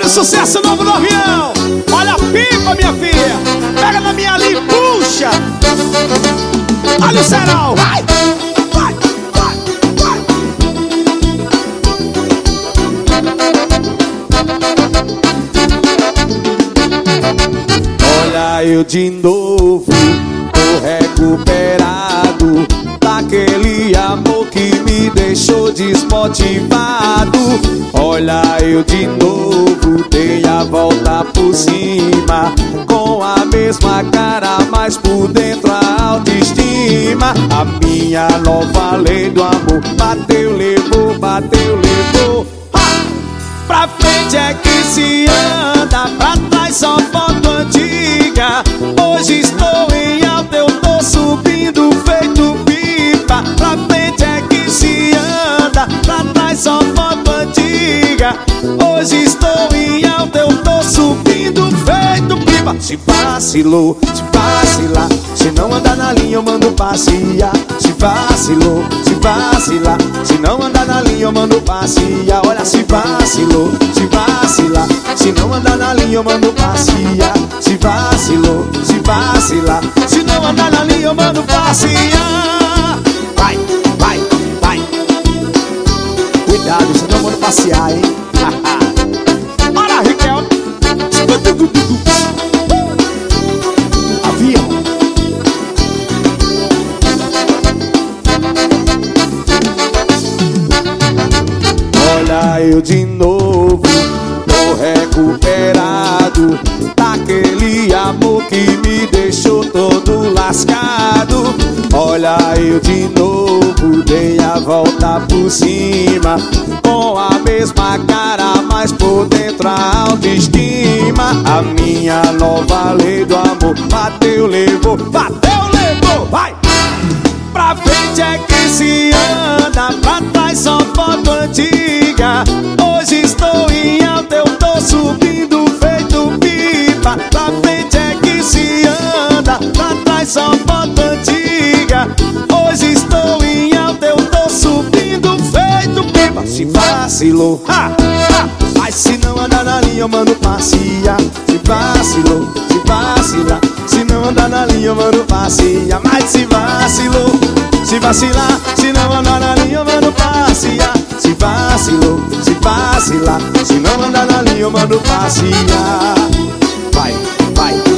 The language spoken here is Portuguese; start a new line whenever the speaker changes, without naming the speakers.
sucesso novo do avião. Olha a pipa, minha filha. Pega na minha ali, puxa. Olha o cerol, vai. Vai, vai, vai. Olha eu de novo, tô recuperado daquele amor que me deixou desmotivado. Olha eu de novo, dei a volta por cima, com a mesma cara, mas por dentro a autoestima. A minha nova lei do amor bateu, levou, bateu, levou. Ha! Pra frente é que se anda, pra trás só foto antiga. Hoje estou em alta, eu tô subindo feito pipa. Pra frente é que se anda, pra trás só foto antiga. Hoje estou em alta, eu tô subindo feito pipa. Se vacilou, se vacilar, se não andar na linha eu mando passear. Se vacilou, se vacilar, se não andar na linha eu mando passear. Olha, se vacilou, se vacilar, se não andar na linha eu mando passear. Se vacilou, se vacilar, se não andar na linha eu mando passear. Vai, vai, vai. Cuidado, senão eu mando passear, hein. Para, Riquel. Avião. Olha eu de novo, tô recuperado daquele amor que me deixou todo lascado. Olha eu de novo, dei a volta por cima, com a mesma cara, mas por dentro a autoestima. A minha nova lei do amor bateu, levou, bateu, levou, vai! Pra frente é que se anda, pra trás só foto antiga. Hoje estou em alta, eu tô subindo feito pipa. Pra frente é que se anda, pra trás só foto antiga. Hoje estou em alta, eu tô subindo feito pipa. Se vacilou, ha, ha. Mas se não andar na linha eu mando passear. Se vacilou, se vacilar, se não andar na linha eu mando passear. Mas se vacilou, se vacilar, se não andar na linha eu mando passear. Se vacilou, se vacilar, se não andar na linha eu mando passear. Vai, vai.